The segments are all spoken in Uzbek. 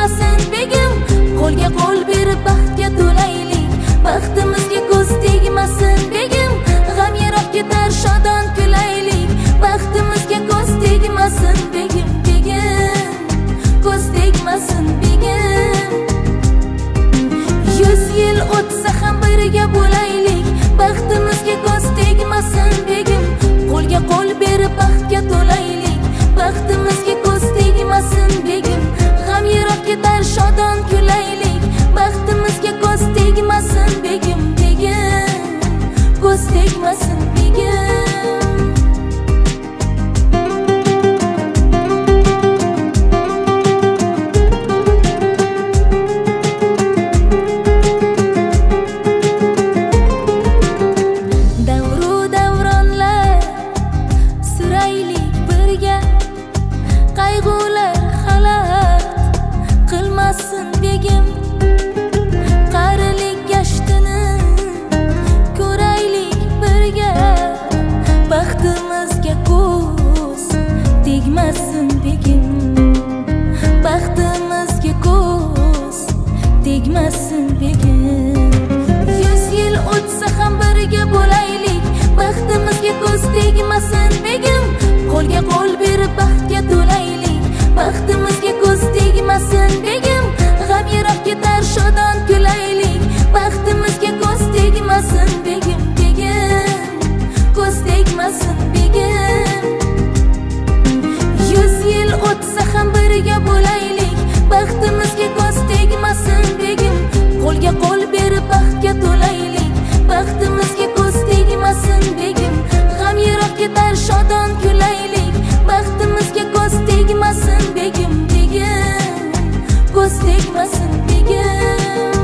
tegmasin begim, qo'lga qo'l berib baxtga to'laylik. Baxtimizga ko'z tegmasin begim, g'am yiroq ketar shodon kulaylik. Baxtimizga ko'z tegmasin begim, begim, ko'z tegmasin begim. 100 yil o'tsa ham birga bo'laylik. Baxtimizga ko'z tegmasin begim, qo'lga qo'l berib baxtga to'laylik. Baxtimizga ko'z tegmasin begim, g'am yiroq ketar shodon kulaylik. Baxtimizga ko'z tegmasin begim, begim, ko'z tegmasin begim. Tegmasin begim, 100 yil o'tsa ham birga bo'laylik. Baxtimizga ko'z tegmasin begim, qo'lga qo'l berib baxtga to'laylik. Baxtimizga ko'z tegmasin begim, g'am yiroq ketar shodon kulaylik. Baxtimizga ko'z tegmasin begim, begim, ko'z tegmasin begim. 100 yil o'tsa ham birga bo'laylik. Baxtimizga ko'z tegmasin begim, qo'lga qo'l berib baxtga to'laylik. Baxtimizga ko'z tegmasin begim, g'am yiroq ketar shodon kulaylik. Baxtimizga ko'z tegmasin begim, begim, ko'z tegmasin begim.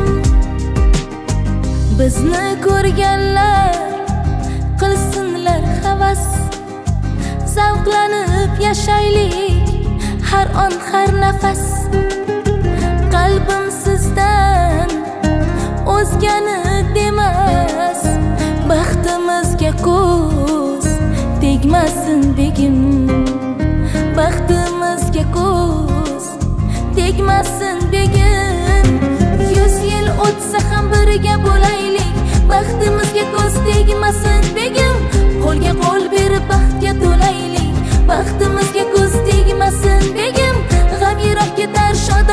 Bizni ko'rganlar qilsinlar havas, zavqlanib yashaylik har on har nafas. Qalbim sizdan o'zgani demas, baxtimizga ko'z tegmasin begim, baxtimizga ko'z tegmasin begim. 100 yil o'tsa ham birga bo'laylik. Baxtimizga ko'z tegmasin begim, qo'lga qo'l berib baxtga to'laylik. Baxtimizga ko'z tegmasin begim, g'am yiroq ketar shodon